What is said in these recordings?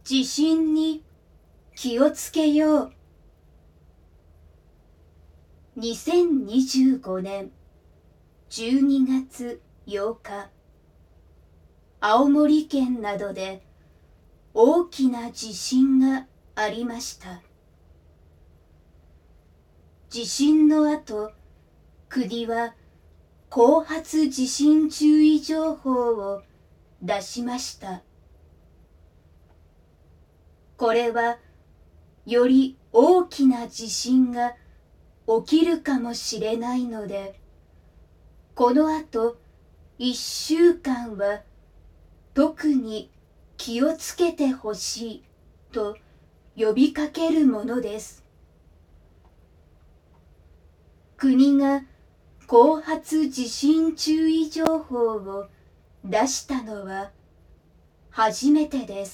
地震に気をつけよう。2025年12月8日、青森県などで大きな地震がありました。地震の後、国は後発地震注意情報を出しました。これはより大きな地震が起きるかもしれないので、この後1週間は特に気をつけてほしいと呼びかけるものです。国が後発地震注意情報を出したのは初めてです。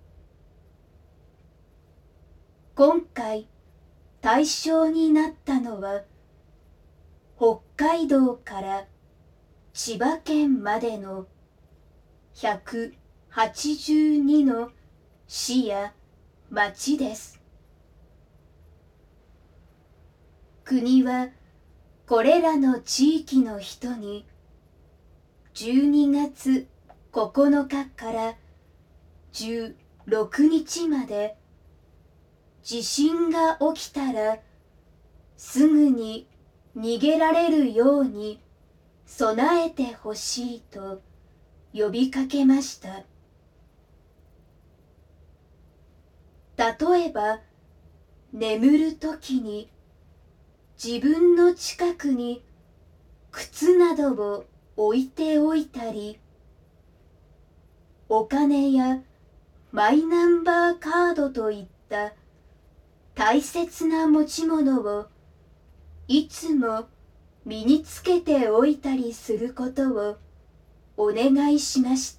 今回対象になったのは北海道から千葉県までの182の市や町です。国はこれらの地域の人に12月9日から16日まで地震が起きたらすぐに逃げられるように備えてほしいと呼びかけました。例えば、眠るときに自分の近くに靴などを置いておいたり、お金やマイナンバーカードといった大切な持ち物をいつも身につけておいたりすることをお願いしました。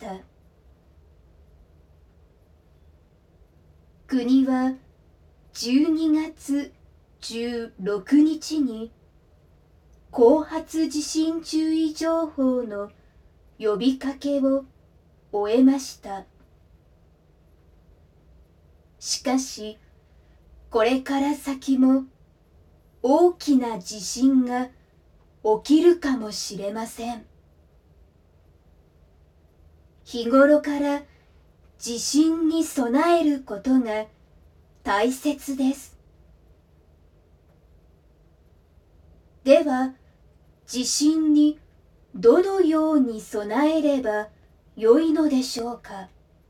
国は12月16日に後発地震注意情報の呼びかけを終えました。しかし、これから先も大きな地震が起きるかもしれません。日頃から地震に備えることが大切です。では、地震にどのように備えればよいのでしょうか。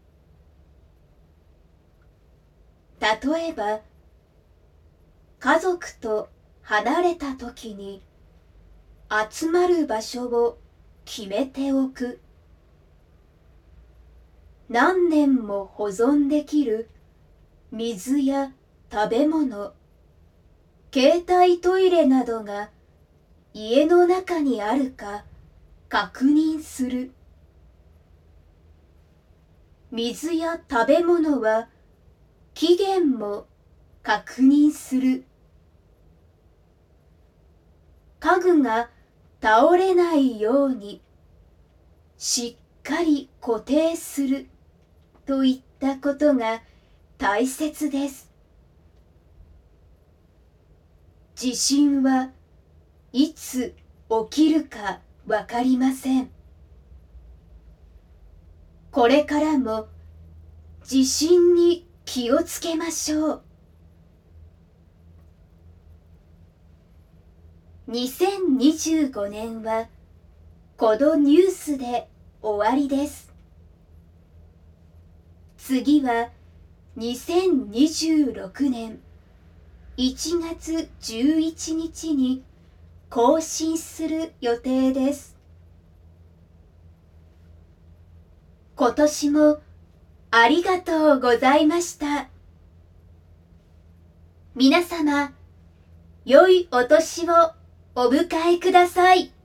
例えば、家族と離れたときに集まる場所を決めておく。何年も保存できる水や食べ物、携帯トイレなどが家の中にあるか確認する。水や食べ物は期限も確認する。家具が倒れないようにしっかり固定するといったことが大切です。地震はいつ起きるかわかりません。これからも地震に気をつけましょう。2025年はこのニュースで終わりです。次は2026年1月11日に更新する予定です。今年もありがとうございました。皆様、良いお年をお迎えください。